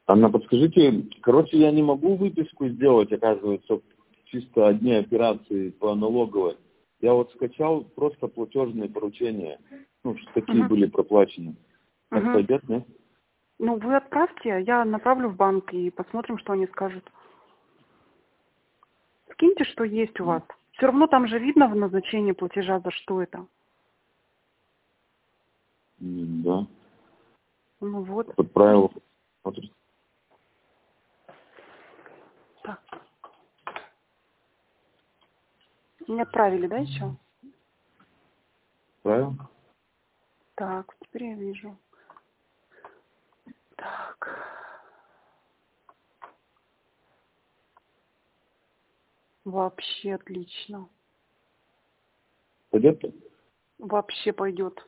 Анна, подскажите, короче, я не могу выписку сделать, оказывается, чисто одни операции по налоговой. Я вот скачал просто платежные поручения, ну, что такие были проплачены. Так пойдет, нет? Ну, вы отправьте, я направлю в банк и посмотрим, что они скажут. Скиньте, что есть у вас. Все равно там же видно в назначении платежа, за что это. Да. Ну вот. Отправил. Смотрите. Так. Не отправили, да, еще? Отправил? Так, теперь я вижу. Так. Вообще отлично. Пойдет? Вообще пойдет.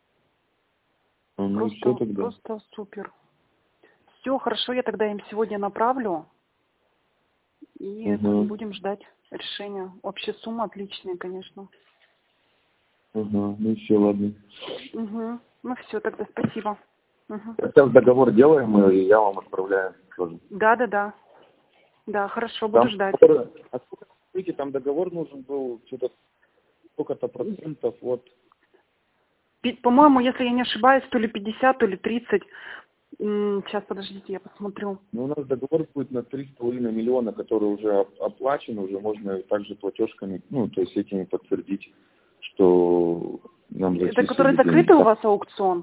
Ну, все тогда. Просто супер. Все, хорошо, я тогда им сегодня направлю. И будем ждать решения. Вообще сумма отличная, конечно. Ну все, ладно. Ну все, тогда спасибо. Сейчас договор делаем, и я вам отправляю тоже. Да. Да, хорошо, Там буду ждать. Видите, там договор нужен был, что-то сколько-то процентов от... По-моему, если я не ошибаюсь, то ли 50, то ли 30. Сейчас, подождите, я посмотрю. Ну, у нас договор будет на 3,5 миллиона, который уже оплачен, уже можно также платежками, ну, то есть этими подтвердить, что нам зачислили. Это который закрытый у вас аукцион?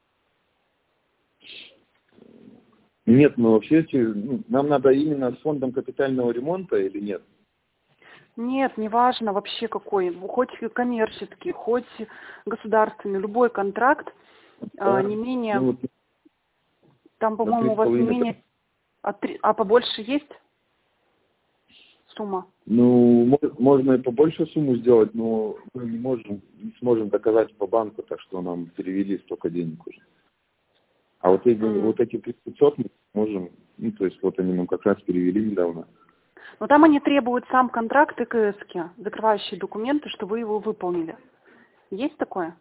Нет, мы вообще, нам надо именно с фондом капитального ремонта или нет? Нет, неважно вообще какой, хоть коммерческий, хоть государственный, любой контракт, не менее, Ну, там, по-моему, у вас не менее, а побольше есть сумма? Ну, можно и побольше сумму сделать, но мы не сможем доказать по банку, так что нам перевели столько денег уже. А вот эти 500 мы можем, ну, то есть вот они нам как раз перевели недавно. Но там они требуют сам контракт и КСки, закрывающие документы, что вы его выполнили. Есть такое?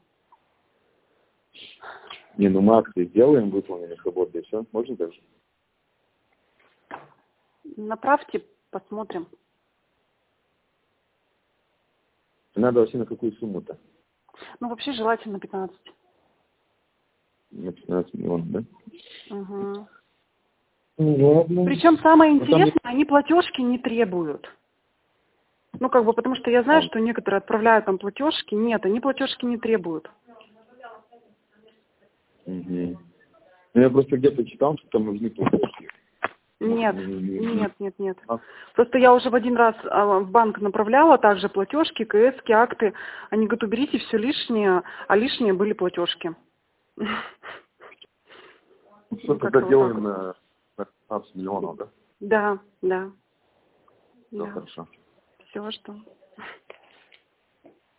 Не, ну мы акции сделаем, выполним их работу, и все. Можно даже? Направьте, посмотрим. Надо вообще на какую сумму-то? Ну, вообще желательно 15. На 15 миллионов, да? Угу. Ну, ладно. Причем самое интересное, они платежки не требуют. Ну, как бы, потому что я знаю, что некоторые отправляют там платежки. Нет, они платежки не требуют. Ну, я просто где-то читал, что там нужны платежки. Нет. Просто я уже в один раз в банк направляла также платежки, КСки, акты. Они говорят, уберите все лишнее, а лишние были платежки. Все тогда делаем на 15 миллионов, да? Да. Все хорошо. Все, что...